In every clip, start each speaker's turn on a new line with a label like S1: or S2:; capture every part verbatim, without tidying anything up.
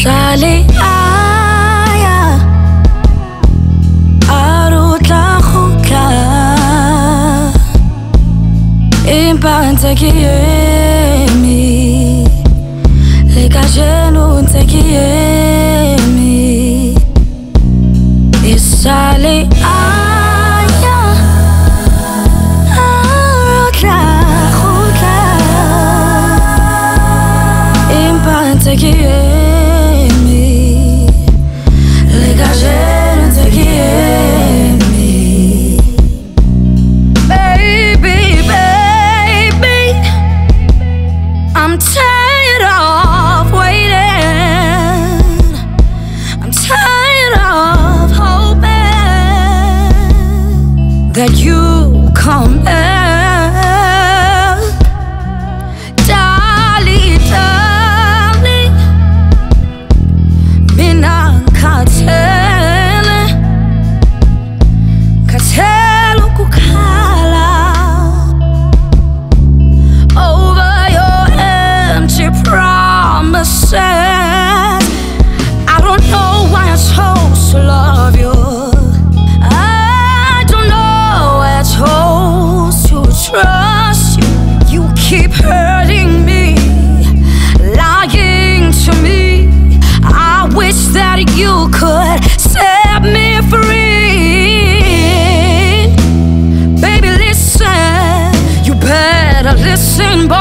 S1: Isale aya arutla khuka impanta kiyemi lekajenu ntekiyemi Isale aya arutla khuka impanta kiyemi I'm tired of waiting. I'm tired of hoping that you come back, darling, darling. Mina katele, katele kukala over your promises. I don't know why I chose to love you. I don't know why I chose to trust you. You keep hurting me, lying to me. I wish that you could set me free. Baby, listen, you better listen, boy.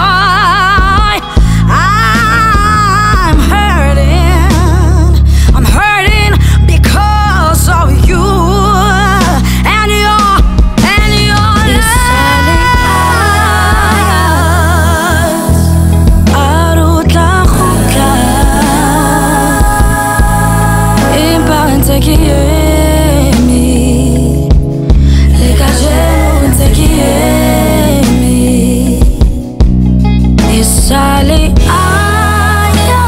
S1: Isale aya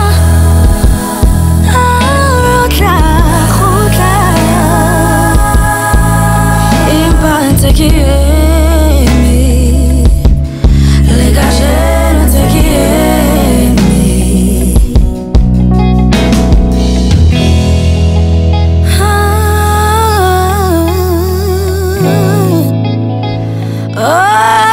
S1: arutla khuka impanta kiyemi lekajenu ntekiyemi oh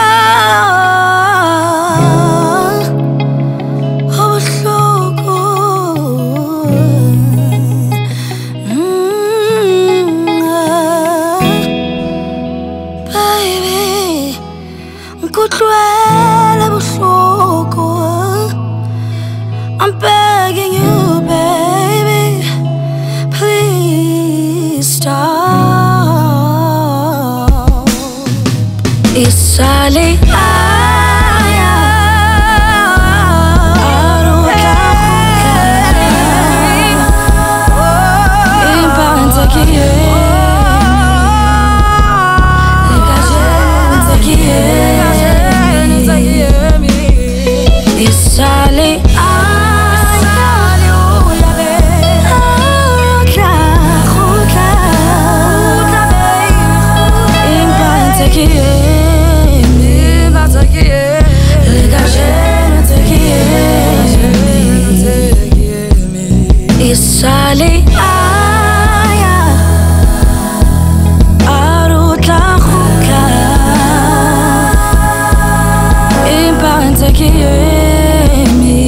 S1: I'm begging you, baby, please stop. Isale aya arutla khuka impanta kiyemi lekajenu ntekiyemi Isale Isale aya arutla khuka impanta kiyemi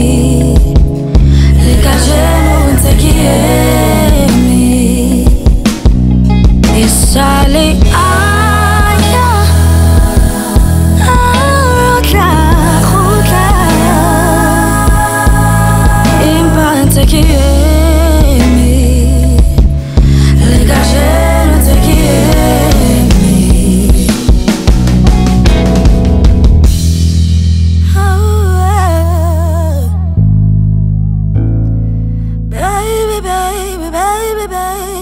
S1: lekajenu ntekiyemi Isale aya arutla khuka impanta kiyemi baby, baby, baby, baby.